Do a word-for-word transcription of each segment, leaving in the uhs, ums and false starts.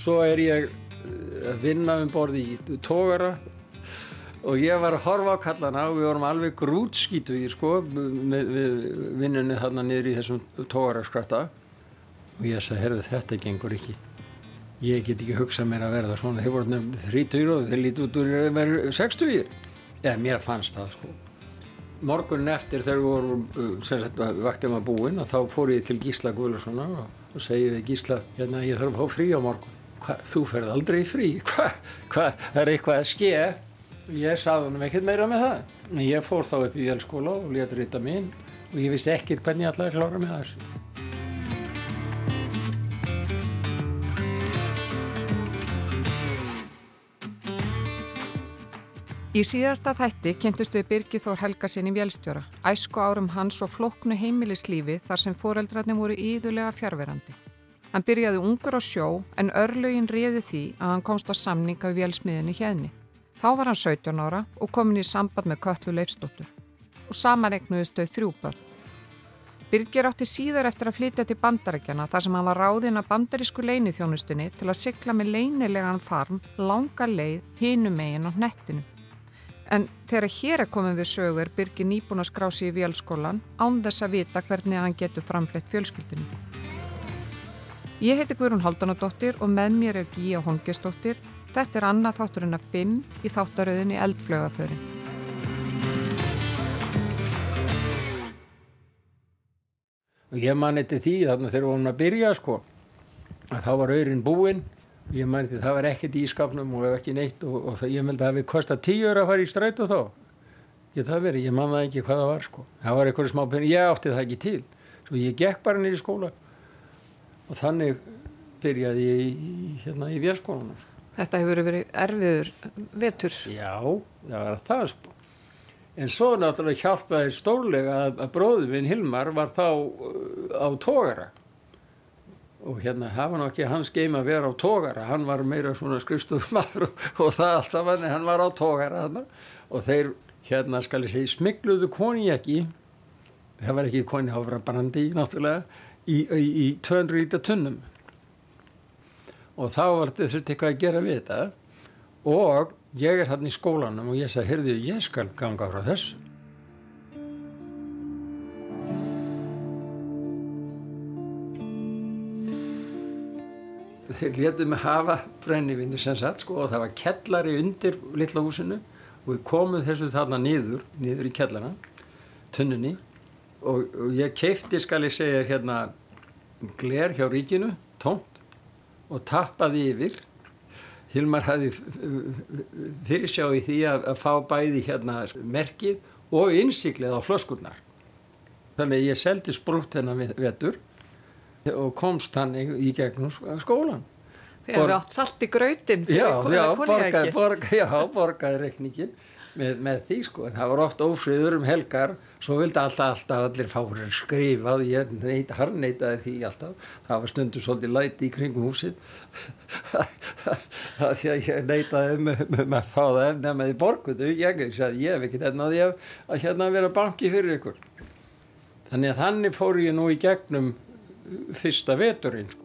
svo er ég að vinna um borði í togara og ég var að horfa á kallana og við vorum alveg grútskítugir sko með, með vinnunni þarna niður í þessum togaraskratta og ég sagði, heyrðu, þetta gengur ekki. Ég get ekki hugsað mér að verða svona. Þeir voru nefnir þrítugir og þeir líti út úr að vera sextugir. Eða mér fannst það sko. Morgunin eftir þegar við vorum, sem sagt, vaktin var búin og þá fór ég til Gísla Guðlasonar og segi við Gísla, hérna, ég þarf að fá frí á morgun. Hvað, þú ferð aldrei frí? Hvað, hvað, það er eitthvað að ske? Ég sagði honum ekkert meira með það. En ég fór þá upp í vélskóla og lét rita mig inn og ég vissi ekkert hvernig ég ætlaði að klára með þessu. Í síðasta þætti kynntust við Birgi Þór Helgasyni vélstjóra, æsku árum hans og flóknu heimilislífi þar sem foreldrarnir voru iðulega fjarverandi. Hann byrjaði ungur á sjó en örlögin réðu því að hann komst á samninga við vélsmiðjunni Héðni. Þá var hann sautján ára og kominn í samband með Kötlu Leifsdóttur og saman eignuðust þau þrjú börn. Birgir átti síðar eftir að flytja til Bandaríkjanna þar sem hann var ráðinn af bandarísku leyniþjónustunni til að sigla með leynilegan farm langa leið hinum megin á hnettinu. En þegar hér er komin við sögu er Birgir nýbúinn að skrá sig í vélskólann án þess að vita hvernig hann getur framfleytt fjölskyldunni. Ég heiti Guðrún Hálfdánardóttir og með mér er Gígja Hólmgeirsdóttir. Þetta er annað þátturinn af fimm í þáttaröðinni Eldflaugaförin. Og ég man eftir því þarna þegar við vorum að byrja sko, að þá var aurinn búinn. Ég man eftir það var ekkert í skapnum og ekki neitt og, og það, ég meldi að það við kostað tíu aura að fara í strætó þá. Ég það verið, ég man það ekki hvað það var sko. Það var eitthvað smá pening, ég átti það ekki til. Svo ég gekk bara niður í skóla og þannig byrjaði ég í, hérna í vélskólanum. Þetta hefur verið erfiður vetur. Já, það var það sko. En svo náttúrulega hjálpaði stórlega að, að bróðir minn Hilmar var þá uh, á togara. Og hérna hafa nú ekki hans geim að vera á togara. Hann var meira svona skrifstofmaður og, og það allt saman, en hann var á togara þarna. Og þeir, hérna skal ég segja, smygluðu konjaki. Það var ekki konjaki, það var brandi náttúrulega, í, í, í tvö hundruð lítra tunnum. Og þá var þetta eitthvað að gera við þetta og ég er hann í skólanum og ég sagði, heyrðu, ég skal ganga frá þessu. Þeir létu mig hafa brennivíni sem sagt sko og það var kjallari undir litla húsinu og við komum þessu þarna niður, niður í kjallarna, tunnunni og, og ég keypti, skal ég segja, hérna gler hjá ríkinu, tómt og tappaði yfir. Hilmar hafði fyrirsjá í því að, að fá bæði hérna merkið og innsiklið á flöskurnar. Þannig ég seldi sprútt hennar vetur og komst hann í gegnum skólan. Þið hefði átt salt í grautinn já, já, borgaði, borgaði, já, borgaði reikningin með, með því sko. Það var oft ófriður um helgar, svo vildi alltaf, alltaf allir fárir skrifað, ég neit, harneitaði því alltaf. Það var stundum svolítið læti í kringum húsið. Það því að ég neitaði um, um að fá það efni með því borguðu. Ég sagði, ég hef ekki þennan að ég að hérna vera banki fyrir ykkur. Þannig að þannig fór ég nú í gegnum fyrsta veturinn sko.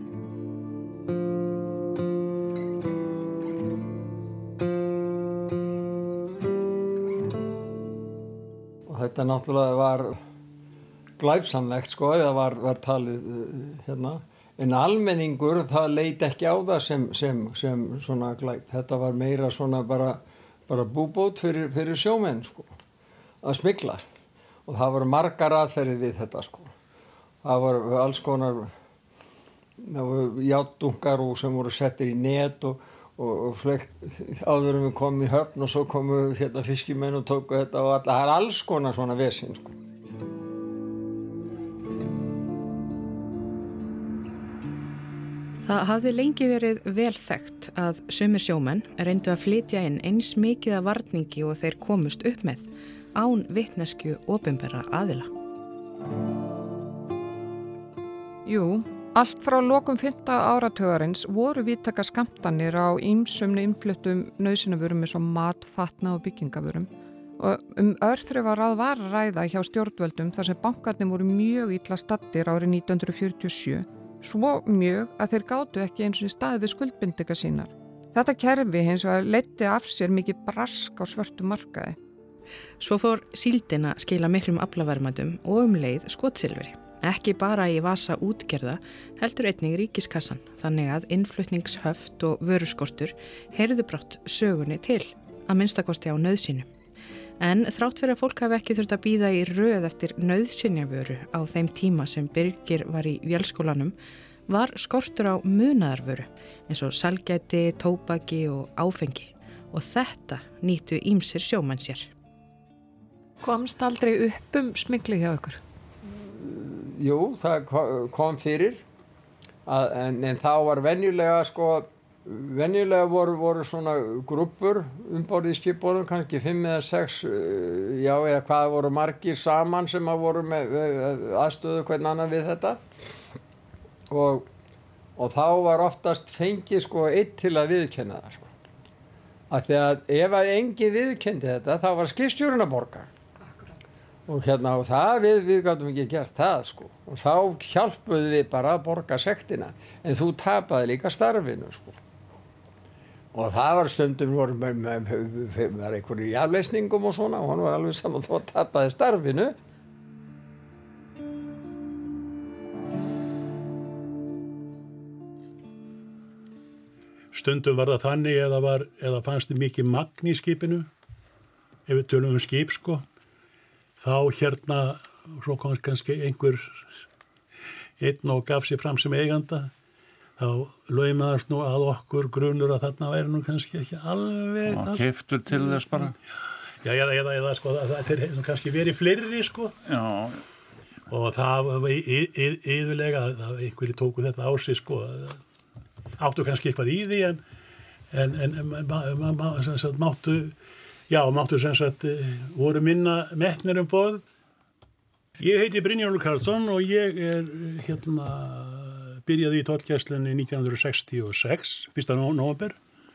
Þetta náttúrulega var glæpsamlegt sko, það var, var talið hérna, en almenningur það leit ekki á það sem, sem, sem svona glæp. Þetta var meira svona bara, bara búbót fyrir, fyrir sjómenn sko, að smygla. Og það voru margar aðferðir við þetta sko. Það voru alls konar, það voru játdunkar sem voru settir í net og og, og flegt áður en við komum í höfn og svo komu hérna fiskimenn og tóku þetta og alla, það er alls konar svona vesinn sko. Það hafði lengi verið vel þekkt að sumir sjómenn reyndu að flytja inn eins mikið af varningi og þeir komust upp með án vitneskju opinberra aðila. Jú, allt frá lokum fimmta áratugarins voru víðtækar skammtanir á ýmsum innfluttum nauðsynjavörum eins og mat, fatna og byggingavörum. Og um örþrifaráð var að ræða hjá stjórnvöldum þar sem bankarnir voru mjög illa staddir árið nítján hundruð fjörutíu og sjö Svo mjög að þeir gátu ekki eins og í staði við skuldbindingar sínar. Þetta kerfi hins vegar leiddi af sér mikið brask á svörtu markaði. Svo fór síldin að skila miklum aflaverðmætum og um leið skotsilfri. Ekki bara í vasa útgerða, heldur einnig ríkiskassan, þannig að innflutningshöft og vöruskortur heyrðu brátt sögunni til, að minnstakosti á nauðsynjum. En þrátt fyrir að fólk hafi ekki þurft að bíða í röð eftir nauðsynjavöru á þeim tíma sem Birgir var í vélskólanum, var skortur á munaðarvöru, eins og sælgæti, tóbaki og áfengi. Og þetta nýttu ýmsir sjómenn sér. Komst aldrei upp um smygli hjá ykkur? Jú, það kom fyrir, að, en, en þá var venjulega, sko, venjulega voru, voru svona grúppur umborð í skipunum, kannski fimm eða sex, já, eða hvað voru margir saman sem að voru með aðstöðu hvern annan við þetta. Og, og þá var oftast fengið, sko, einn til að viðurkenna það, sko. Af því að ef að enginn viðurkenndi þetta, þá var skipstjórinn að borga. Og hérna, og það, við, við gátum ekki gert það, sko. Og þá hjálpuðu við bara að borga sektina. En þú tapaði líka starfinu, sko. Og það var stundum, voru með, með, með, með einhverju jafnleysningum og svona, og hann var alveg saman þó að tapaði starfinu. Stundum var það þannig eða, var, eða fannst þið mikið magn í skipinu, ef við tölum um skip, sko. Þá hérna, svo kom kannski einhver einn og gaf sér fram sem eiganda, þá laumaðast nú að okkur grunur að þarna væri nú kannski ekki alveg... Og keyptur til þess bara. Já, eða, eða, eða sko, það er kannski verið fleiri, sko. Já. Og það var yfirlega að einhverju tóku þetta á sig, sko. Áttu kannski eitthvað í því, en, en, en ma, ma, ma, sagt, máttu, já, máttu sem sagt, voru minna metnir um borð. Ég heiti Brynjólfur Karlsson og ég er, hérna, byrjaði í tollgæslunni nítján hundruð sextíu og sex, fyrsta nóvember.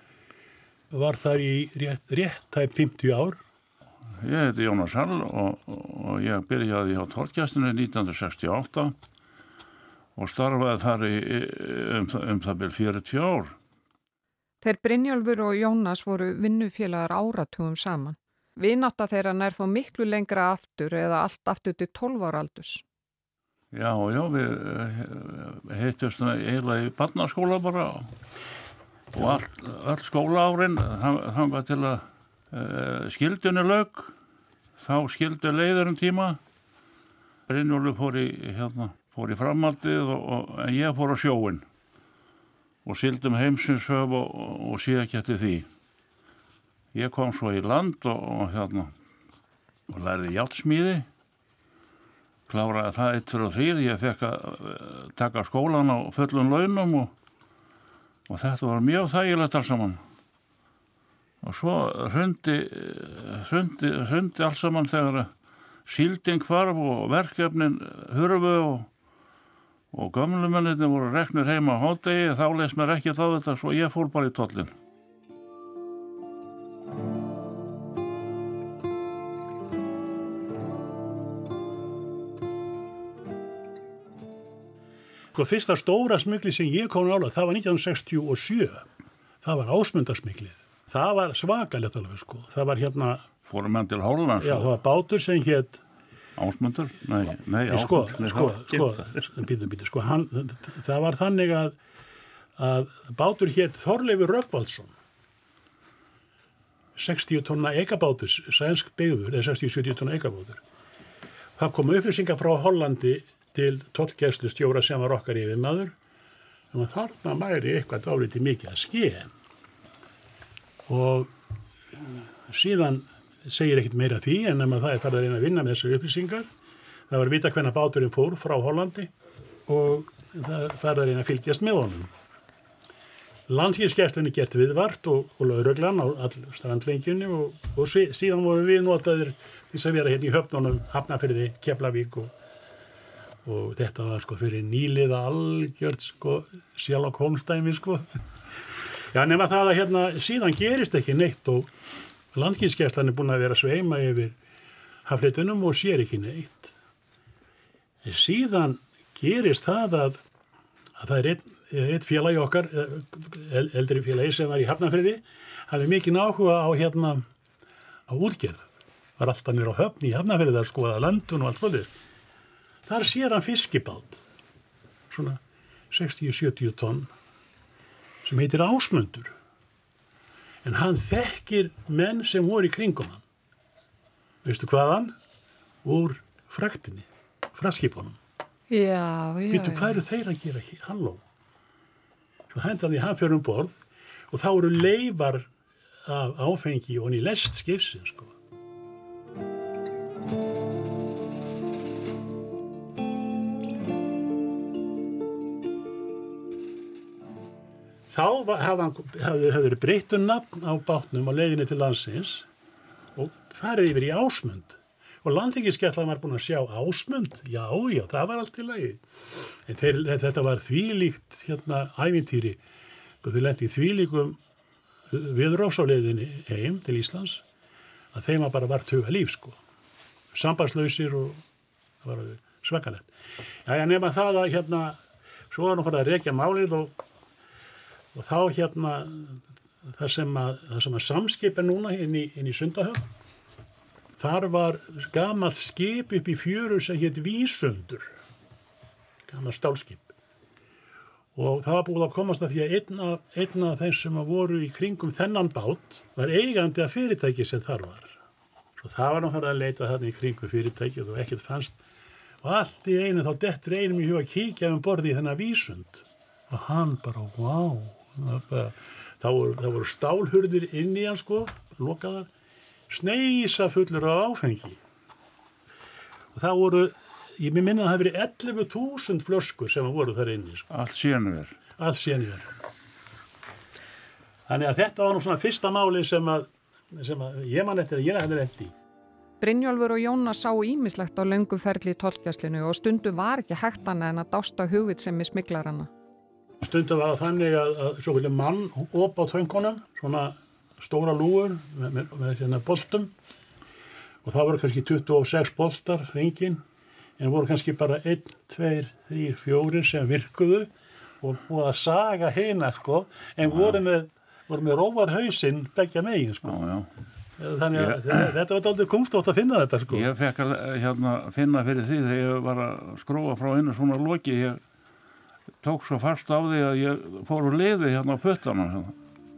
Var þar í rétt, rétt tæp fimmtíu ár. Ég heiti Jónas Hall og, og ég byrjaði á tollgæslunni nítján hundruð sextíu og átta. Og starfaði þar í, um, um það bil fjörutíu ár. Þeir Brynjólfur og Jónas voru vinnufélagar áratugum saman. Vinátta þeirra nær þó miklu lengra aftur eða allt aftur til tólf ára aldurs. Já, já, við hittumst eiginlega í barnaskóla bara og allt, allt skólaárin þangað til að uh, skildunni lauk. Þá skildu leiður um tíma. Brynjólfur fór í hérna fór í framhaldið og, og en ég fór á sjóinn og sildum heimsins höf og, og, og sé ekki eftir því. Ég kom svo í land og, og hérna og lærði járnsmíði, kláraði það eitt fyrir og þrír, ég fekk að taka skólan á fullum launum og, og þetta var mjög þægilegt alls saman. Og svo hrundi, hrundi, hrundi alls saman þegar síldin hvarf og verkefnin hurfu og Og gömlumennirnir voru reknir heima á hádegi, þá leist mér ekki þá þetta, svo ég fór bara í tollin. Sko, fyrsta stóra smygli sem ég kom nála, það var nítján hundruð sextíu og sjö. Það var Ásmundarsmyglið. Það var svakalegt alveg, sko. Það var hérna... Fórum menn til Hollands. Já, það var bátur sem hét... Ásmundur? Nei, nei, sko, Ásmundur. Sko, sko, býtum, býtum, sko, hann, það var þannig að, að bátur hét Þorleifur Rögnvaldsson. sextíu tonna ekabátur, sænsk byggður, eða sextíu til sjötíu tonna ekabátur. Það kom upplýsingar frá Hollandi til tollgæslustjóra sem var okkar yfirmaður, um að þarna væri eitthvað dálítið mikið að ske. Og síðan segir ekkert meira því en ef það er farið að reyna að vinna með þessar upplýsingar. Það var að vita hvenær báturinn fór frá Hollandi og það farið að reyna að fylgjast með honum. Landhelgisgæslunni gert viðvart og, og lögreglan á all strandlengjunni og, og sí, síðan voru við notaðir til að vera hérna í höfnunum, Hafnarfirði, Keflavík og, og þetta var sko fyrir nýliða algjört sko Sherlock Holmes dæmi sko. Já, nema það að hérna síðan gerist ekki neitt og Landhelgisgæslan er búin að vera sveima yfir hafleitunum og sér ekki neitt. En síðan gerist það að, að það er einn, einn félagi okkar, eldri félagi sem var í Hafnarfirði, hafði mikið áhuga á hérna á útgerð. Var alltaf nýr á Höfn í Hafnarfirði að skoða löndun og allt svolítið. Þar sér hann fiskibát, svona sextíu til sjötíu tonn, sem heitir Ásmundur. En hann þekkir menn sem voru í kringum hann. Veistu hvaðan? Úr fraktinni, fraktskipunum. Já, já, Býtu, hvað eru þeir að gera hér? Halló. Svo hendaði hann fyrir um borð og þá eru leifar af áfengi og hann í lest skipsins, sko. Þá hafði verið breytt um nafn á bátnum á leiðinni til landsins og farið yfir í Ásmund. Og landhelgisgæslan var búin að sjá Ásmund, já, já, það var allt í lagi. En þeir, þetta var þvílíkt hérna ævintýri, og þau lenti í þvílíkum viðrás á leiðinni heim til Íslands, að þeim bara var tuga líf, sko. Sambandslausir og það var svakalegt. Já, já, nema það að hérna, svo var hann farið að rekja málið og, og þá hérna, það sem að, það sem að samskip er núna inn í, inn í Sundahöfn, þar var gamalt skip upp í fjöru sem hétt Vísundur, gamalt stálskip. Og það var búið að komast að því að einn af, einn af þeim sem voru í kringum þennan bát var eigandi að fyrirtæki sem þar var. Svo það var náttúrulega að leita þarna í kringum fyrirtæki og ekkert fannst. Og allt í einu þá dettur einum í hug að kíkja um borði í þennan Vísund. Og hann bara, vá, wow. þá voru, voru stálhurðir inn í hann, sko, lokaðar. Sneisa fullur af áfengi. Og það voru, ég minna að það hefði verið ellefu þúsund flöskur sem voru þar inni. Sko. Allt sénuver. Allt sénuver. Þannig að þetta var nú svona fyrsta máli sem að, sem að ég man eftir að ég hefði lent í. Brynjólfur og Jóna sá ýmislegt á löngum ferli í tollgæslinu og stundum var ekki hægt annað en að dásta hugvitsemi smyglaranna. Stundum var það þannig að, að svo vilja mann op á töngunum, svona stóra lúur með, með, með hérna boltum og það voru kannski tuttugu og sex boltar hringin en voru kannski bara einn, tveir, þrír, fjórir sem virkuðu og búið að saga heina, sko, en já. voru með, voru með rófarhausinn beggja megin, sko. Já, já. Þannig að ég, þetta var dálítið kunstótt að finna þetta, sko. Ég fekk að hérna, finna fyrir því þegar ég var að skrúfa frá einu svona loki, ég tók svo fast á því að ég fór úr liði hérna á puttanum, hérna.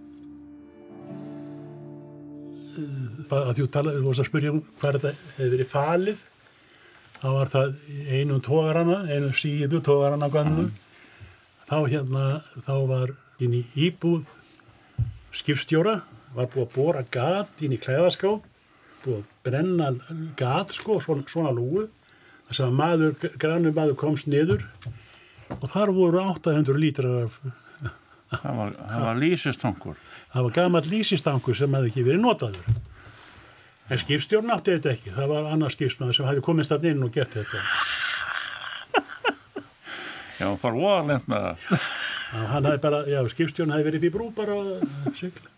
Að þú talaði, þú varst að spyrja um hvað þetta hefði verið falið, þá var það einum tógarana, einum síðu tógarana gamlu, mm. þá hérna, þá var inn í íbúð skipstjóra, var búið að bora gat inn í klæðaskáp, búið að brenna gat, sko, svona, svona lúgu, þess að maður, grannur maður komst niður og þar voru átta hundruð lítrar af... Það var, það var lýsistankur. Það var gamall lýsistankur sem hefði ekki verið notaður. En skipstjórn átti þetta ekki. Það var annar skipsmaður sem hefði komist þarna inn og gert þetta. Já, það var voðalegt með það. Já, hann hefði bara, já, skipstjórn hefði verið upp í brú bara að sigla.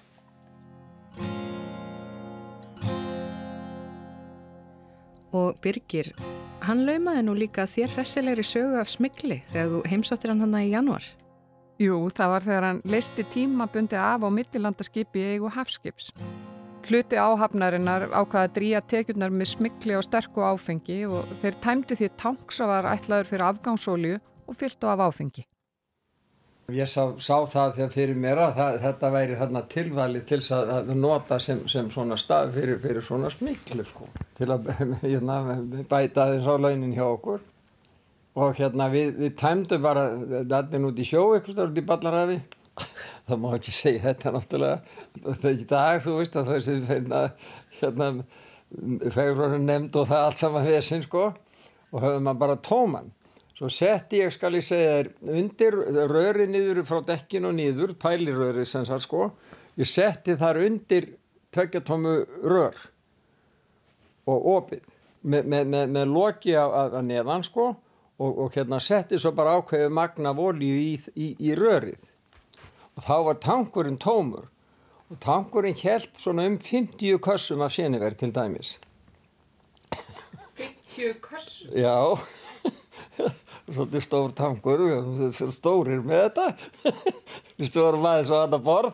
Og Birgir, hann laumaði nú líka þér hressilegri sögu af smygli þegar þú heimsóttir hann hana í janúar. Jú, það var þegar hann leysti tímabundi af á millilandaskipi í eigu hafskips. Hluti áhafnarinnar ákvaða að dríja tekjurnar með smygli og sterku áfengi og þeir tæmdu því tank sem var ætlaður fyrir afgangsolíu og fylltu af áfengi. Ég sá, sá það þegar fyrir mér að það, þetta væri þarna tilvæli til að, að nota sem, sem svona stað fyrir, fyrir svona smygli, sko, til að hérna, bæta aðeins á launin hjá okkur. Og hérna við, við tæmdum bara þarna út í sjó, eitthvað út í Ballarhafi. Það má ekki segja þetta náttúrulega. Það er ekki dag, þú veist, að það er sem hérna, hérna fegurorðin nefnd og það allt saman vesinn, sko. Og höfðum maður bara tóman. Svo setti ég, skal ég segja þér, undir röri niður frá dekkinu og niður, pæliröri sem sagt, sko. Ég setti þar undir tveggjatómu rör og opið með, með, með, með loki að neðan, sko. Og, og hérna setti svo bara ákveðið magna af olíu í, í, í rörið. Og þá var tankurinn tómur. Og tankurinn hélt svona um fimmtíu kössum af séniver til dæmis. fimmtíu kössum? Já. svolítið stór tankur, við stórir með þetta. Við vorum aðeins á annað borð.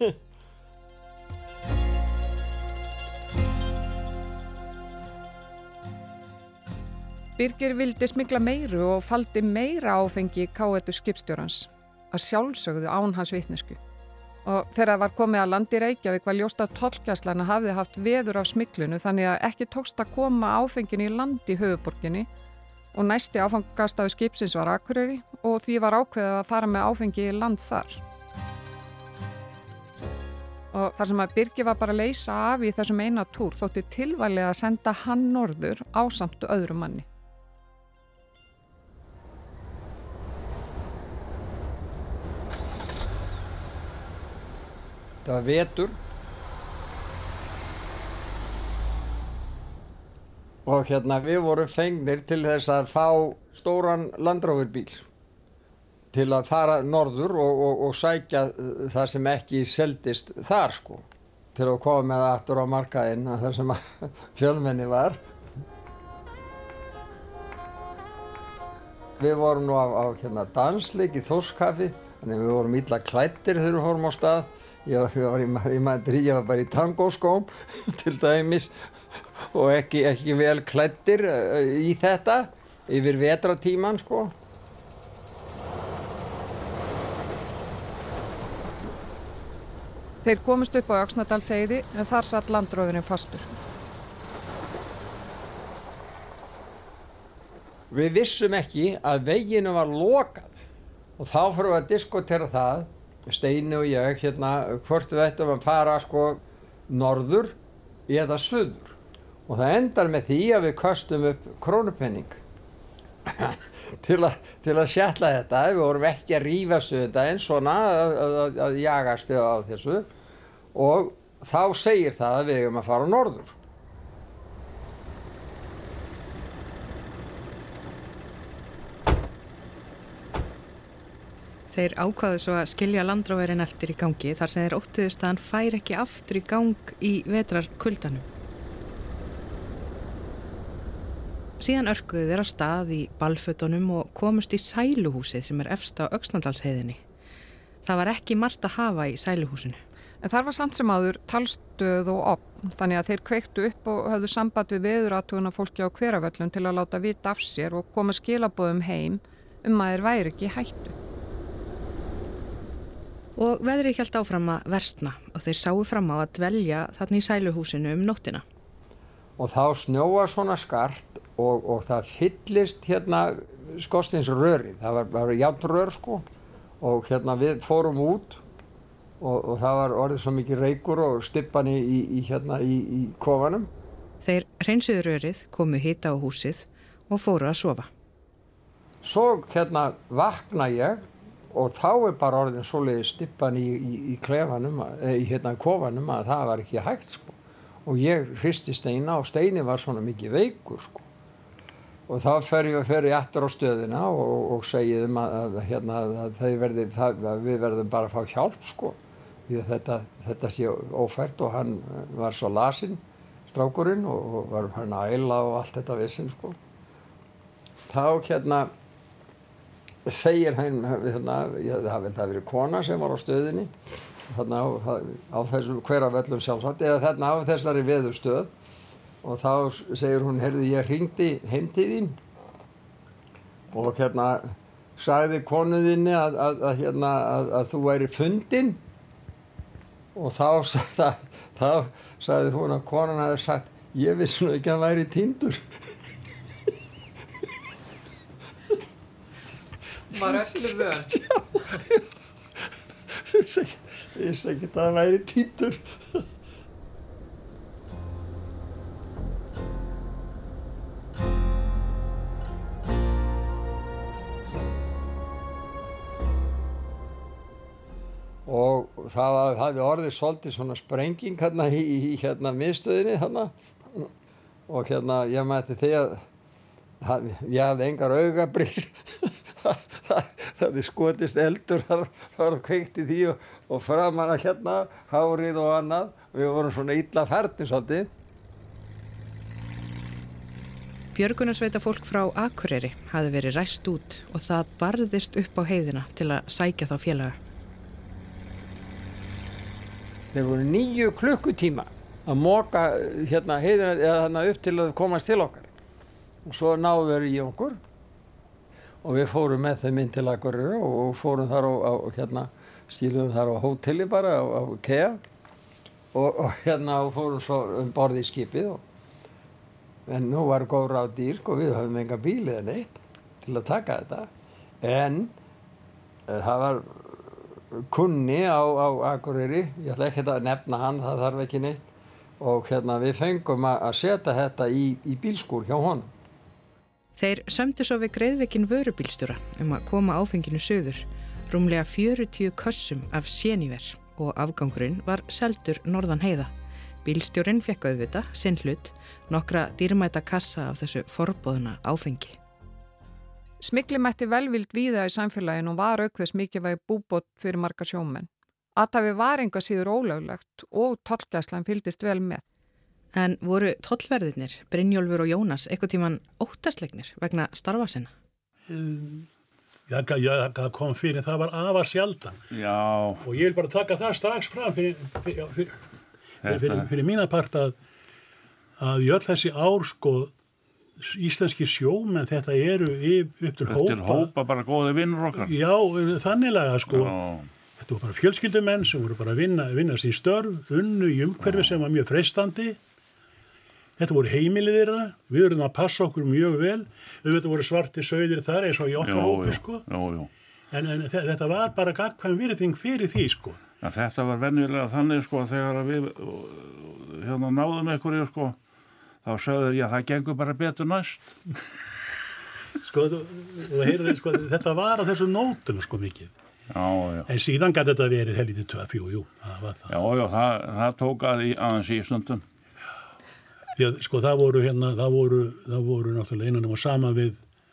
Birgir vildi smygla meiru og faldi meira áfengi í káetu skipstjórans, að sjálfsögðu án hans vitnesku. Og þegar var komið að landi Reykjavík var ljóst að tollgæslan hafði haft veður af smyglunu þannig að ekki tókst að koma áfenginu í land í höfuðborginni og næsti áfangastaður skipsins var Akureyri og því var ákveðið að fara með áfengi í land þar. Og þar sem að Birgir var bara að leysa af í þessum eina túr þótti tilvalið að senda hann norður ásamt öðrum manni. Það var vetur og hérna við vorum fengnir til þess að fá stóran Land Rover bíl til að fara norður og, og, og sækja það sem ekki seldist þar sko, til að koma með það aftur á markaðinn þar sem fjölmenni var. Við vorum nú á, á hérna, dansleik í Þórskaffi, þannig við vorum illa klæddir þegar við fórum á stað. Ég var, ég, var í, í Madrid, ég var bara í tangóskóm til dæmis og ekki, ekki vel klæddir í þetta yfir vetratíman sko. Þeir komust upp á Öxnadalsheiði en þar satt landróðurinn fastur. Við vissum ekki að veginu var lokað og þá fórum við að diskotera það, Steini og ég, hérna, hvort við ættum að fara sko norður eða suður. Og það endar með því að við köstum upp krónupenning til, a, til að sjatla þetta. Við vorum ekki að rífa þetta en svona að, að, að jagast á þessu og þá segir það að við eigum að fara norður. Þeir ákváðu svo að skilja landróverinn eftir í gangi þar sem þeir óttuðust að hann fær ekki aftur í gang í vetrarkuldanum. Síðan örkuðu þeir á stað í ballfötunum og komust í sæluhúsið sem er efst á Öxnadalsheiðinni. Það var ekki margt að hafa í sæluhúsinu. En þar var samt sem áður talstöð og opn, þannig að þeir kveiktu upp og höfðu samband við veðurathugun fólki á Hveravöllum til að láta vita af sér og koma skilaboðum heim um að þeir væri ekki í hættu. Og veðrið hélt áfram að versna og þeir sáu fram á að dvelja þarna í sæluhúsinu um nóttina. Og þá snjóa svona skart og, og það fyllist hérna skorsteinsröri. Það var, var járnrör sko og hérna við fórum út og, og það var orðið svo mikið reykur og stibban í, í, í, hérna, í, í kofanum. Þeir hreinsuðu rörið, komu hita á húsið og fóru að sofa. Svo hérna vakna ég og þá er bara orðin svoleiðis stibban í, í, í klefanum, í hérna kofanum að það var ekki hægt sko. Og ég hristi Steina og Steini var svona mikið veikur sko. Og þá fer ég, fer ég aftur á stöðina og, og segi þeim að, að, hérna, að, verði, það, að við verðum bara að fá hjálp sko. Því að þetta, þetta sé ófært og hann var svo lasinn, strákurinn, og, og var hann að æla og allt þetta vissin sko. Þá hérna segir hann, hérna, það vil það verið kona sem var á stöðinni, þarna á, á þessum Hveravöllum sjálfsagt, eða þarna á þessari veðurstöð, og þá segir hún, heyrðu, ég hringdi heim til þín og hérna sagði konuðinni að, að, að, hérna, að, að þú væri fundin og þá, þá, þá sagði hún að konan hefði sagt, ég vissi nú ekki að hann væri týndur. Var öllu vör. Ég vissi ekki að hann væri týndur. Og það hafði orðið svolítið svona sprenging hérna í, í hérna miðstöðinni hérna. Og hérna ég mætti því að ég hafði engar augabrýr. það hefði skotist eldur, það var kveikt í því og, og framan að hérna, hárið og annað. Við vorum svona illa ferðni svolítið. Björgunarsveita fólk frá Akureyri hafði verið ræst út og það barðist upp á heiðina til að sækja þá félaga. Þeir voru níu klukkutíma að moka hérna heiðina eða þarna upp til að komast til okkar. Og svo náðu þeir í okkur og við fórum með þeim inn til Akureyri og fórum þar á, á hérna, skiluðum þar á hóteli bara á, á Kea og, og hérna og fórum svo um borð í skipið og en nú var góð ráð dýr og við höfum enga bíl eða neitt til að taka þetta. En e, það var kunni á, á Akureyri, ég ætla ekki að nefna hann, það þarf ekki neitt. Og hérna við fengum að, að setja þetta í, í bílskúr hjá honum. Þeir sömdu svo við greiðveikin vörubílstjóra um að koma áfenginu suður, rúmlega fjörutíu kössum af séníver og afgangurinn var seldur norðan heiða. Bílstjórinn fékk auðvita, sinn hlut, nokkra dýrmæta kassa af þessu forboðna áfengi. Smygli mætti velvild víða í samfélaginu og var auk þess mikilvæg búbót fyrir marga sjómenn. Athæfi var enga síður ólöglegt og tollgæslan fylgdist vel með. En voru tollverðirnir, Brynjólfur og Jónas, eitthvað tíman óttaslegnir vegna starfa sinna? Um, já, já, það kom fyrir, það var afar sjaldan. Já. Og ég vil bara taka það strax fram fyrir... fyrir, fyrir Fyrir, fyrir mína part að, að í öll þessi ár sko íslenski sjómenn þetta eru upp til hópa. Upp til hópa bara góði vinnur okkar. Já, þanniglega sko. Já. Þetta voru bara fjölskyldumenn sem voru bara að vinna, vinna sín störf, unnu í umhverfi sem var mjög freistandi. Þetta voru heimilið þeirra, við erum að passa okkur mjög vel. Þetta voru svarti sauðir þar eins og í okkar hópi sko. Já, já. En, en þetta var bara gagnkvæm virðing fyrir því sko. Ja, þetta var venjulega þannig sko þegar við hérna náðum einhverju sko þá sögður ég að það gengur bara betur næst. Sko, þú, þú heyrði, sko þetta var á þessu nótum sko mikið. Já, já. En síðan gæti þetta verið helítið tvö, fjú, jú. Það var það. Já, já, það, það tók að í aðeins í stundum. Því að sko það voru hérna, það voru, það voru náttúrulega einan og sama við,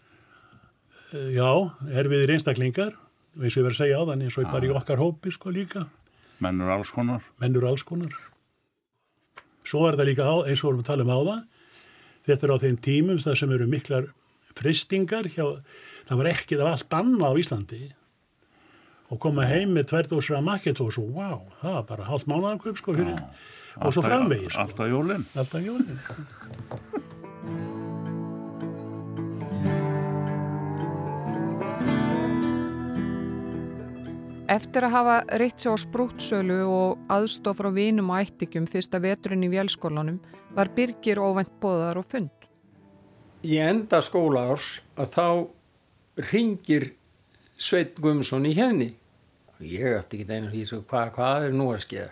já, erfiðir einstaklingar. Eins og ég verið að segja á þannig, eins og ég bara í okkar hópi sko líka. Mennur alls konar. Mennur alls konar. Svo er það líka á, eins og við erum að tala um á það. Þetta er á þeim tímum það sem eru miklar fristingar hjá, það var ekki, það var allt annað á Íslandi. Og koma heim með tverdósra Macintosh og wow, það var bara hálft mánaðarkaup sko fyrir. Já, og svo framvegis. Sko. Alltaf jólin. Alltaf jólin. Eftir að hafa reitt sig á sprúttsölu og aðstoð frá vinum og ættingjum fyrsta veturinn í vélskólanum var Birgir óvænt boðaður og fund. Í enda skólaárs að þá hringir Sveinn Guðmundsson í Héðni. Ég ætti ekki einu því hvað, hvað er nú að skeða?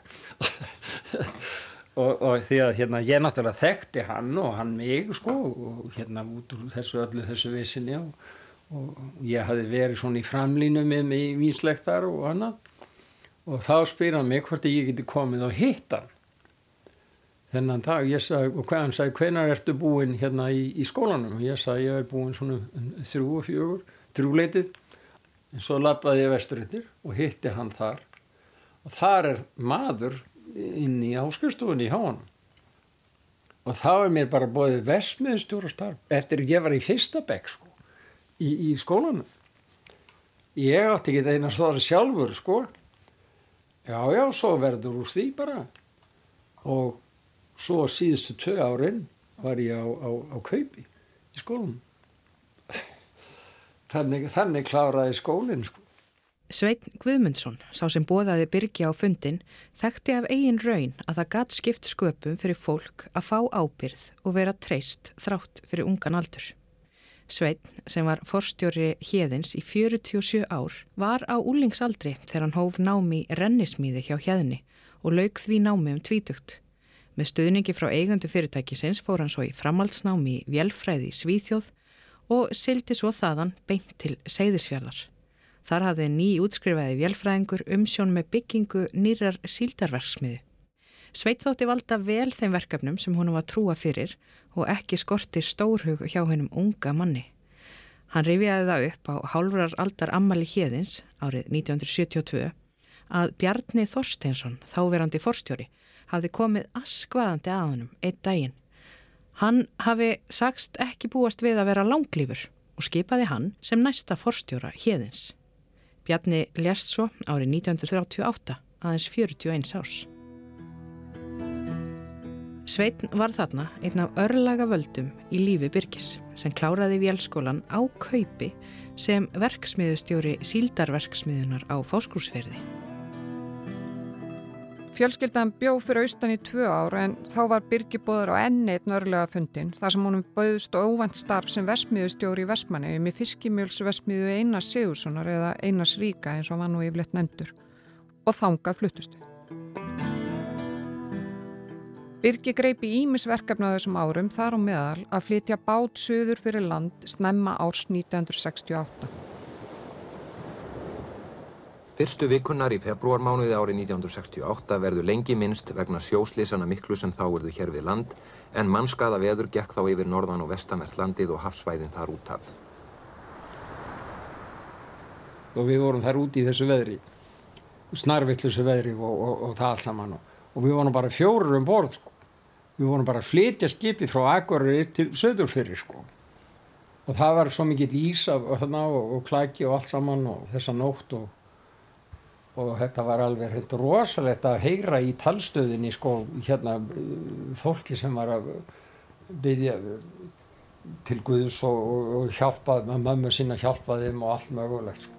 og, og því að hérna, ég náttúrulega þekkti hann og hann mig sko og hérna út úr þessu öllu þessu vissinni og og ég hafði verið svona í framlínu með mig í víslektar og annað og þá spyr hann mig hvort ég geti komið og hitt hann þennan dag. Ég sagði, og hvað hann sagði, hvenær ertu búinn hérna í, í skólanum? Og ég sagði, ég er búinn svona þrjú og fjögur, þrjúleitið. En svo labbaði ég vesturundir og hitti hann þar og þar er maður inn í áskrifstofunni hjá honum og þá er mér bara boðið verksmiðjustjórastarf eftir að ég var í fyrsta bekk sko Í, í skólanum. Ég átti ekki eina stóra sjálfur, sko. Já, já, svo verður úr því bara. Og svo síðustu tvö árin var ég á, á, á kaupi í skólanum. Þannig, þannig kláraði skólinn, sko. Sveinn Guðmundsson, sá sem boðaði Birgi á fundin, þekkti af eigin raun að það gat skipt sköpum fyrir fólk að fá ábyrgð og vera treyst þrátt fyrir ungan aldur. Sveinn, sem var forstjóri Héðins í fjörutíu og sjö ár, var á úlingsaldri þegar hann hóf námi í rennismíði hjá Héðni og lauk því námi um tvítugt. Með stuðningi frá eigendu fyrirtækisins fór hann svo í framhaldsnámi í vélfræði í Svíþjóð og sigldi svo þaðan beint til Seyðisfjarðar. Þar hafði ný útskrifaði vélfræðingur umsjón með byggingu nýrrar síldarverksmiðu. Sveinn þótti valda vel þeim verkefnum sem honum var trúa fyrir og ekki skorti stórhug hjá hennum unga manni. Hann rifjaði það upp á hálfrar aldar ammali Héðins árið nítján hundruð sjötíu og tvö að Bjarni Þorsteinsson, þáverandi forstjóri, hafði komið askvaðandi að honum einn daginn. Hann hafi sagst ekki búast við að vera langlífur og skipaði hann sem næsta forstjóra Héðins. Bjarni lést svo árið nítján hundruð þrjátíu og átta, aðeins fjörutíu og eins árs. Sveinn var þarna einn af örlaga völdum í lífi Birgis sem kláraði vélskólan á kaupi sem verksmiðustjóri síldarverksmiðunar á Fáskrúðsfirði. Fjölskyldan bjó fyrir austan í tvö ár en þá var Birgir boðar á enn einn örlega fundin þar sem honum bauðst óvænt starf sem verksmiðustjóri í Vestmannaeyjum í fiskimjölsverksmiðju Einars Sigurðssonar eða Einars Ríka eins og var nú yfirleitt nefndur og þangað fluttustu. Birgir greip í ýmis verkefni á þessum árum þar á meðal að flytja bát suður fyrir land snemma árs nítján hundruð sextíu og átta. Fyrstu vikunnar í febrúarmánuði árið nítján hundruð sextíu og átta verður lengi minnst vegna sjóslysana miklu sem þá urðu hér við land, en mannskaða veður gekk þá yfir norðan og vestanvert landið og hafsvæðin þar út af. Og við vorum þar út í þessu veðri, snarvitlusu veðri og, og, og það allt saman. Og, og við vorum bara fjórir um borð, sko. Við vorum bara að flytja skipið frá Akureyri til Suðurfirði, sko. Og það var svo mikill ís af þarna og, og klaki og allt saman og þessa nótt og Og þetta var alveg hreint rosalegt að heyra í talstöðinni sko hérna fólki sem var að biðja til Guðs og, og, og hjálpa, mömmu sinna hjálpa þeim og allt mögulegt sko.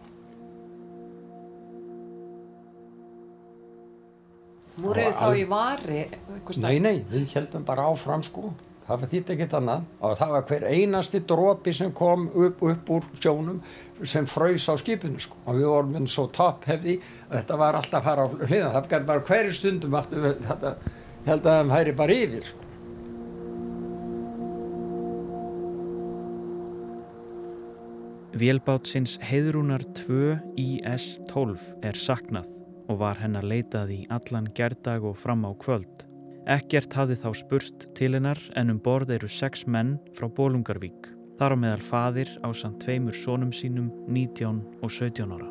Voruð þið þá í vari? Nei, nei, við heldum bara áfram sko. Það var þýtt ekkert annað og það var hver einasti dropi sem kom upp, upp úr sjónum sem fraus á skipinu sko. Og við vorum svo topphefði að þetta var alltaf að fara á hliðina. Það gæti bara hverju stundum aftur, þetta held að það hæri bara yfir sko. Vélbátsins Heiðrúnar tvö í S tólf er saknað og var hennar leitað í allan gærdag og fram á kvöld. Ekkert hafði þá spurst til hennar en um borð eru sex menn frá Bolungarvík, þar á meðal faðir ásamt tveimur sonum sínum nítján og sautján ára.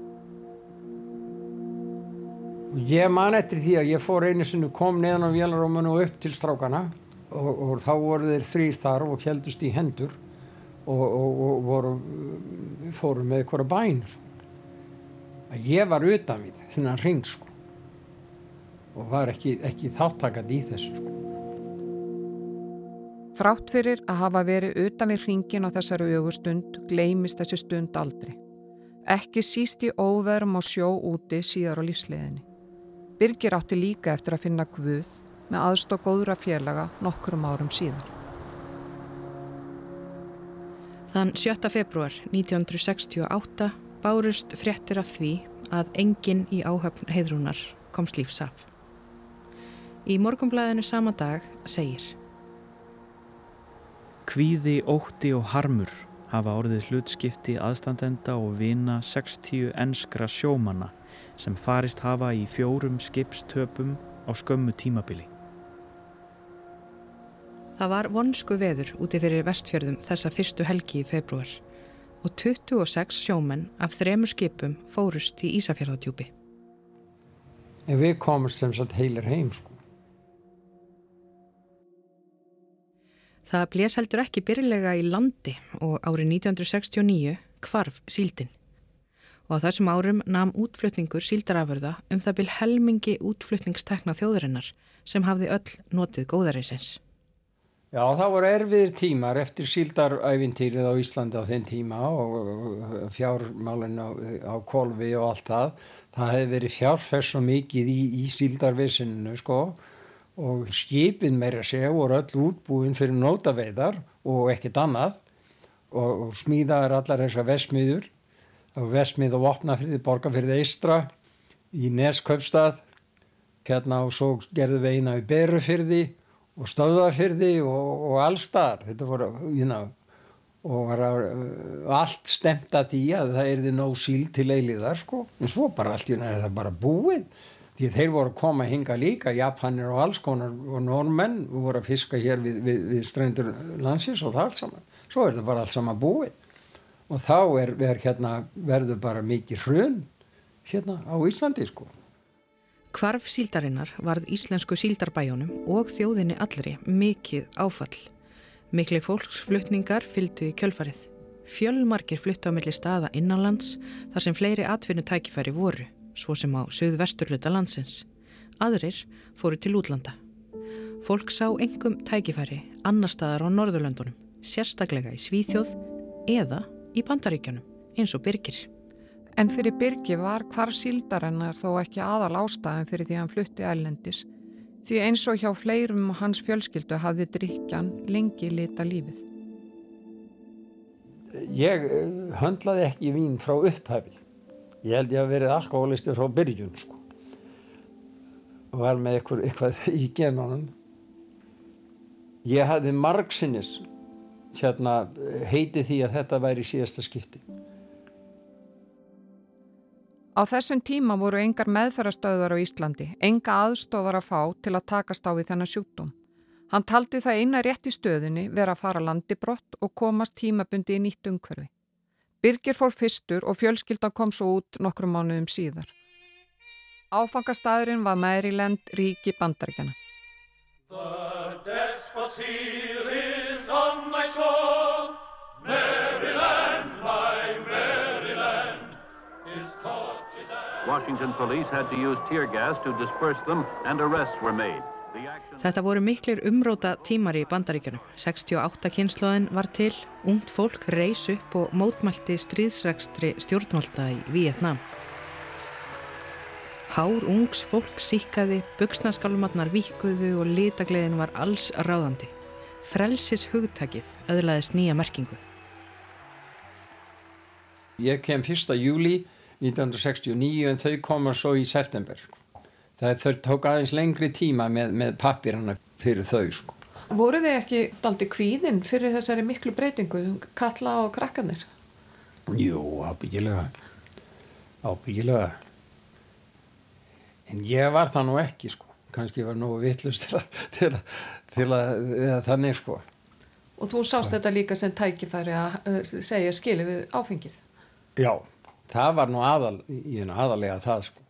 Ég man eftir því að ég fór einu sinni kom neðan á vélarrúminu og upp til strákana og, og þá voru þeir þrír þar og héldust í hendur og, og, og voru, fóru með einhverja bæn. Ég var utan við þennan hring sko. Og var ekki, ekki þáttakandi í þessu. Sko. Þrátt fyrir að hafa verið utan við hringin á þessari ögustund gleymist þessi stund aldrei. Ekki síst í óveðrum á sjó úti síðar á lífsleiðinni. Birgir átti líka eftir að finna Guð með aðstoð góðra félaga nokkrum árum síðar. Þann sjötta febrúar nítján hundruð sextíu og átta bárust fréttir af því að enginn í áhöfn Heiðrúnar komst lífs af. Í Morgunblaðinu sama dag segir: Kvíði, ótti og harmur hafa orðið hlutskipti aðstandenda og vina sextíu enskra sjómanna sem farist hafa í fjórum skipstöpum á skömmu tímabili. Það var vonsku veður úti fyrir Vestfjörðum þessa fyrstu helgi í febrúar og tuttugu og sex sjómenn af þremur skipum fórust í Ísafjarðardjúpi. En við komumst sem sagt heilir heim sko. Það blés heldur ekki byrjulega í landi og árið nítján hundruð sextíu og níu hvarf síldin. Og á þessum árum nam útflutningur síldarafurða um það bil helmingi útflutningstekna þjóðarinnar sem hafði öll notið góðærisins. Já, það voru erfiðir tímar eftir síldarævintýrið á Íslandi á þeim tíma og fjármálin á, á hvolfi og allt það. Það hefði verið fjárfest svo mikið í, í síldarvisinu sko. Og skipin meira segja voru öll útbúin fyrir nótaveiðar og ekkert annað og, og smíðaðar allar þessar vesmiður og vesmið og Vopnafirði, Borgarfirði eystra í Neskaupstað hérna og svo gerðum við eina í Berufirði og Stöðvarfirði og, og allstaðar þetta voru you know, og var uh, allt stemt að því að það yrði nóg síld til eilíðar sko en svo bara allt í næri það bara búið. Því þeir voru að koma hinga líka, Japanir og alls konar og normenn voru að fiska hér við, við, við strendur landsins og það allt saman. Svo er það bara allt saman búið. Og þá er, er hérna, verður bara mikið hrun hérna á Íslandi sko. Hvarf síldarinnar varð íslensku síldarbæjónum og þjóðinni allri mikið áfall. Mikli fólksflutningar fylgdu í kjölfarið. Fjölmargir fluttu á milli staða innanlands þar sem fleiri atvinnutækifæri voru, svo sem á suðvesturhluta landsins. Aðrir fóru til útlanda. Fólk sá engum tækifæri annar staðar á Norðurlöndunum, sérstaklega í Svíþjóð eða í Bandaríkjunum, eins og Birgir. En fyrir Birgi var hvarf síldarinnar þó ekki aðal ástæðan fyrir því hann flutti erlendis, því eins og hjá fleirum hans fjölskyldu hafði drykkjan lengi lita lífið. Ég höndlaði ekki vín frá upphafi. Ég held ég að verið alkohólisti frá byrjun, sko. Og var með eitthvað, eitthvað í genunum. Ég hafði margsinnis hérna heiti því að þetta væri síðasta skipti. Á þessum tíma voru engar meðferðarstöðvar á Íslandi, enga aðstofar að fá til að takast á við þennan sjúkdóm. Hann taldi það eina rétt í stöðinni vera að fara landi brott og komast tímabundi í nýtt umhverfi. Birgir fór fyrstur og fjölskyldan kom svo út nokkrum mánuðum síðar. Áfangastaðurinn var Maryland, ríki Bandaríkjanna. The despot seal is on my shore, Maryland, my Maryland, his torches are... Washington police had to use tear gas to disperse them and arrests were made. Þetta voru miklir umróta tímar í Bandaríkjunum. sextíu og átta kynslóðin var til, ungt fólk reis upp og mótmælti stríðsrekstri stjórnvalda í Víetnam. Hár ungs fólk síkkaði, buxnaskálmarnar víkkuðu og litagleðin var alls ráðandi. Frelsis hugtakið öðlaðist nýja merkingu. Ég kem fyrsta júlí nítján hundruð sextíu og níu en þau koma svo í september. Það þau tók aðeins lengri tíma með, með pappirana fyrir þau, sko. Voru þið ekki dálítið kvíðin fyrir þessari miklu breytingu, Katla og krakkarnir? Jú, ábyggilega. Ábyggilega. En ég var það nú ekki, sko. Kannski var nógu vitlaus til að, til að, til að, eða þannig, sko. Og þú sást þetta líka sem tækifæri að uh, segja skilið við áfengið? Já, það var nú aðal, ég er aðalega það, sko.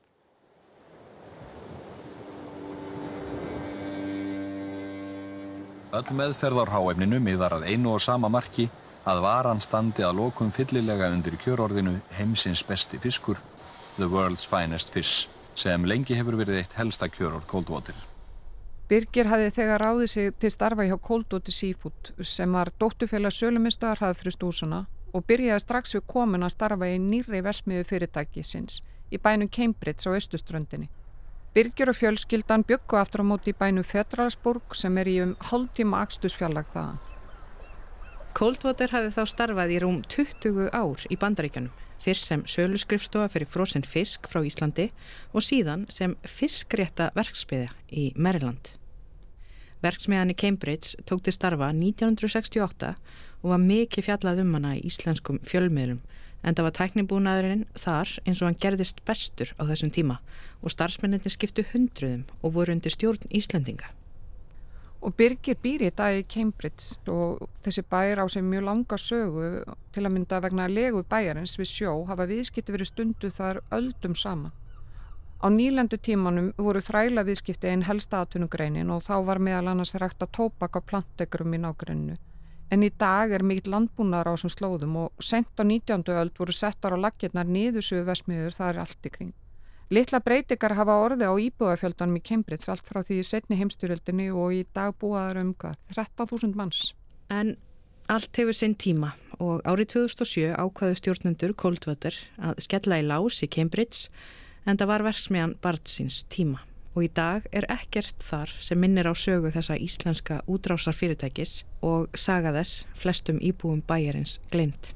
Öll meðferð á hráefninu miðar að einu og sama marki að varan standi að lokum fyllilega undir kjörorðinu heimsins besti fiskur, the world's finest fish, sem lengi hefur verið eitt helsta kjörorð Coldwater. Birgir hafði þegar ráðið sig til starfa hjá Coldwater Seafood sem var dótturfélag sölumiðstöðvar Hraðfrystúsana og byrjaði strax við komin að starfa í nýrri verksmiðju fyrirtækisins í bænum Cambridge á austurströndinni. Birgir og fjölskyldan bjuggu aftur á móti í bænum Federalsburg sem er í um hálftíma akstursfjarlægð þaðan. Coldwater hafði þá starfað í rúm tuttugu ár í Bandaríkjunum, fyrst sem söluskrifstofa fyrir frosinn fisk frá Íslandi og síðan sem fiskrétta verksmiðja í Maryland. Verksmiðjan í Cambridge tók til starfa nítján hundruð sextíu og átta og var mikið fjallað um hana í íslenskum fjölmiðlum, en það var tæknibúnaðurinn þar eins og hann gerðist bestur á þessum tíma og starfsmennirnir skiptu hundruðum og voru undir stjórn Íslendinga. Og Birgir býr í dag í Cambridge og þessi bæjar á sig mjög langa sögu til að mynda vegna legu bæjarins við sjó hafa viðskipti verið stundu þar öldum saman. Á nýlendu tímanum voru þræla viðskipti einn helsta atvinnugreinin og þá var meðal annars rækt að tóbak á plantegrum í nágrenninu. En í dag er mikill landbúnaður á þessum slóðum og sent á nítjándu öld voru settar á laggirnar niðursuðuverksmiðjur þar allt í kring. Litla breytingar hafa orðið á íbúafjöldanum í Cambridge allt frá því í seinni heimsstyrjöldinni og í dag búaðar um þrettán þúsund manns. En allt hefur sinn tíma og árið tvö þúsund og sjö ákvaðu stjórnendur Coldwater að skella í lás í Cambridge en það var verksmiðjan barn síns tíma. Og í dag er ekkert þar sem minnir á sögu þessa íslenska útrásarfyrirtækis og saga þess flestum íbúum bæjarins gleymt.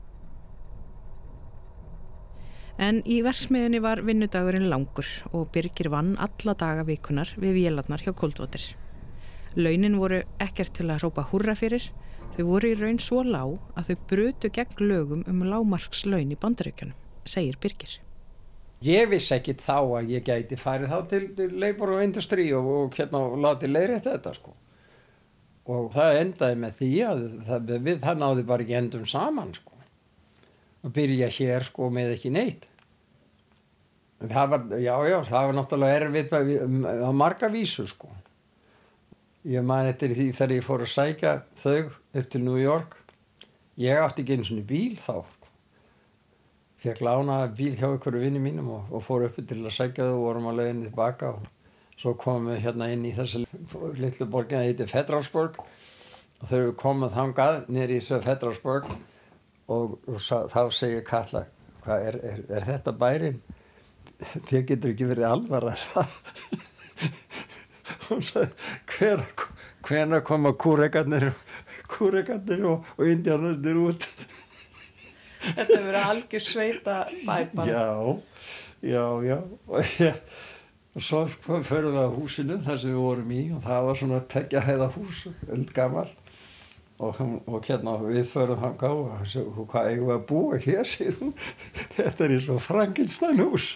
En í verksmiðjunni var vinnudagurinn langur og Birgir vann alla daga vikunar við vélarnar hjá Coldwater. Launin voru ekkert til að hrópa húrra fyrir, þau voru í raun svo lág að þau brutu gegn lögum um lágmarkslaun í Bandaríkjunum, segir Birgir. Ég vissi ekki þá að ég gæti farið þá til, til Labor og Industry og, og hérna og láti leiðrétta þetta, sko. Og það endaði með því að það, við það náði bara ekki endum saman, sko. Og byrja hér, sko, með ekki neitt. Það var, já, já, það var náttúrulega erfitt á marga vísu, sko. Ég man eftir því þegar ég fór að sækja þau upp til New York. Ég átti ekki einu svona bíl þá. Fékk lánaði bíl hjá einhverju vinni mínum og, og fór upp til að sækja þau og vorum að leiðinni tilbaka. Og svo komum við hérna inn í þessu litlu borgin, það heitir Federalsburg. Og þegar við komum þangað niður í þessu Federalsburg og, og sá, þá segir Katla, hvað er, er, er þetta bærinn? Þér getur ekki verið alvarar það. Hún sagði, hver, hvenær koma kúrekarnir, kúrekarnir og, og indjánarnir út? Þetta hefur verið algjör sveita bær bara. Já, já, já. Og, ja, og svo förum við að húsinu þar sem við vorum í og það var svona tveggja hæða hús, eldgamalt. Og, og hérna við förum þangað og hvað eigum við að búa hér, segir hún. Þetta er eins og Frankenstein hús.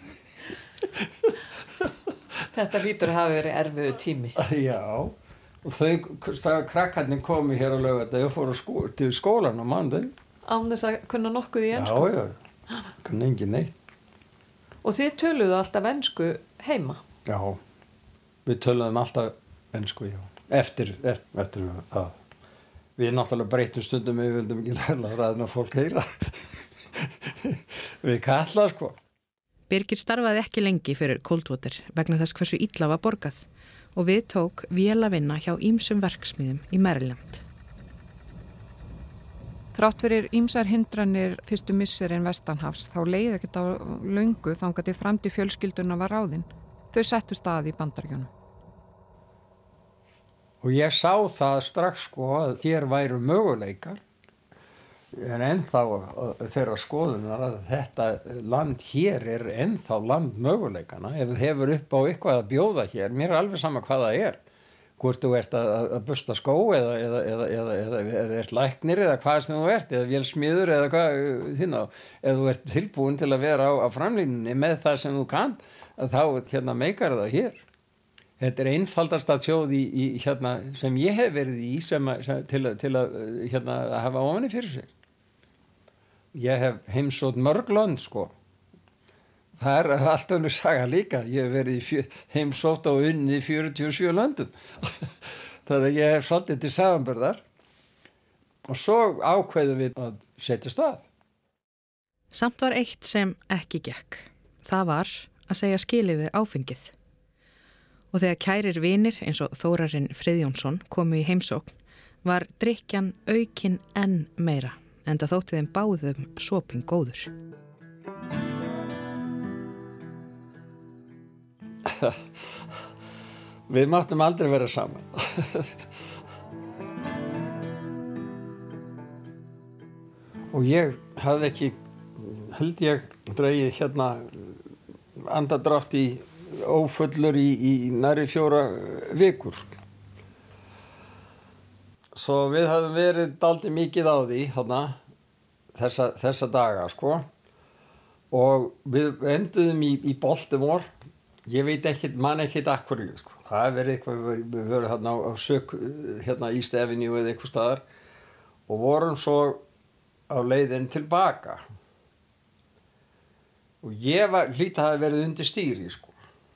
Þetta lítur að hafa verið erfiðu tími. Já, og þau krakkarnir komu hér á laugardegi og fóru skó, til skólan á mánudag. Án þess að kunna nokkuð í ensku? Já, já, kunna engin neitt. Og þið töluðu alltaf ensku heima? Já, við töluðum alltaf ensku, já. Eftir, eftir, eftir það. Við náttúrulega breytum stundum, við vildum ekki læra að ræðna fólk heyra. Við Katla, sko. Birgir starfaði ekki lengi fyrir Coldwater vegna þess hversu illa var borgað og við tók vélavinna hjá ýmsum verksmiðum í Maryland. Þrátt fyrir ýmsar hindranir fyrstu misserinn vestanhafs þá leið ekkert á löngu þangað til framtíð fjölskylduna var ráðin. Þau settu stað í Bandaríkjunum. Og ég sá það strax, sko, að hér væru möguleikar. En ennþá þeirra skoðunar að þetta land hér er ennþá land möguleikana. Ef þú hefur upp á eitthvað að bjóða hér, mér er alveg sama hvað það er. Hvort þú ert að, að busta skó eða, eða, eða, eða, eða, eða ert læknir eða hvað sem þú ert, eða vélsmiður eða hvað þína. Ef þú ert tilbúin til að vera á, á framlínunni með það sem þú kann, þá hérna meikar það hér. Þetta er einfaldasta þjóð í, í, hérna, sem ég hef verið í sem, sem, til, til að hérna, hafa ofan fyrir sig. Ég hef heimsótt mörg lönd, sko. Það er allt önnur saga líka. Ég hef verið í heimsótt og unni í fjörutíu og sjö löndum. Þannig að ég hef svolítið til samanburðar. Og svo ákveðum við að setja stað. Samt var eitt sem ekki gekk. Það var að segja skilið við áfengið. Og þegar kærir vinir eins og Þórarinn Friðjónsson komu í heimsókn var drykkjan aukin enn meira. Enda þótti þeim báðum sopinn góður. Við máttum aldrei vera saman. Og ég hafði ekki, held ég, dregið hérna andadrátt í ófullur í, í næri fjóra vikur. Svo við hafðum verið dálítið mikið á því þarna, þessa, þessa daga, sko. Og við enduðum í, í Baltimore. Ég veit ekkert, man ekkert akkurju, sko. Það er verið eitthvað, við höfum hérna á, á sök, hérna East Avenue eða eitthvað staðar. Og vorum svo á leiðin tilbaka. Og ég var, hlýt að hafa verið undir stýri, sko.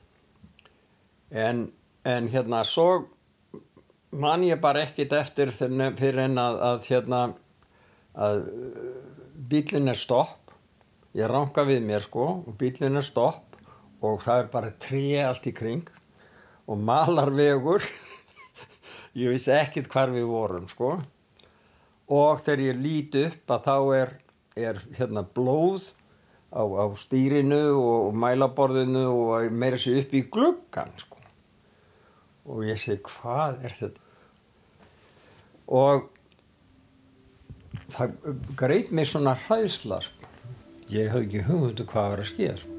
En, en hérna, svo man ég bara ekkert eftir fyrir en að, að hérna að bíllinn er stopp. Ég ranka við mér, sko, og bíllinn er stopp og það er bara tré allt í kring og malarvegur. Ég vissi ekkert hvar við vorum, sko. Og þegar ég lít upp að þá er, er hérna blóð á, á stýrinu og, og mælaborðinu og meira sér upp í gluggann, sko. Og ég segi, hvað er þetta? Og það greip mig svona hræðsla, sko. Ég hafði ekki hugmyndu hvað var að ske, sko.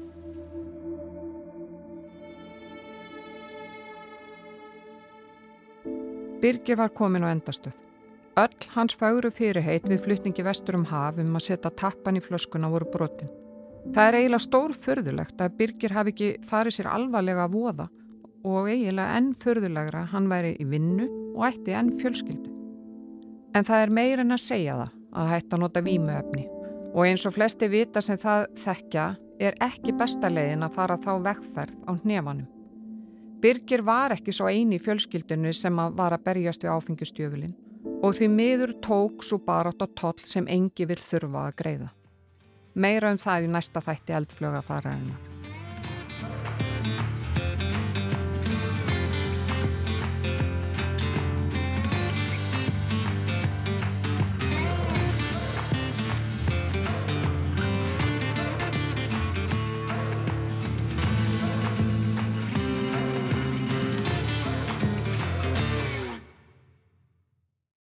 Birgir var kominn á endastöð. Öll hans fagru fyrirheit við flutningi vestur um haf um að setja tappan í flöskuna voru brotin. Það er eiginlega stórfurðulegt að Birgir hafi ekki farið sér alvarlega að voða og eiginlega enn furðulegra hann væri í vinnu og ætti enn fjölskyldu. En það er meira en að segja það að hætta að nota vímuefni og eins og flesti vita sem það þekkja er ekki besta leiðin að fara þá vegferð á hnefanum. Birgir var ekki svo eini í fjölskyldunni sem að var að berjast við áfengistjöfulinn og því miður tók svo barátt á toll sem engi vill þurfa að greiða. Meira um það í næsta þætti Eldflaugafararinnar.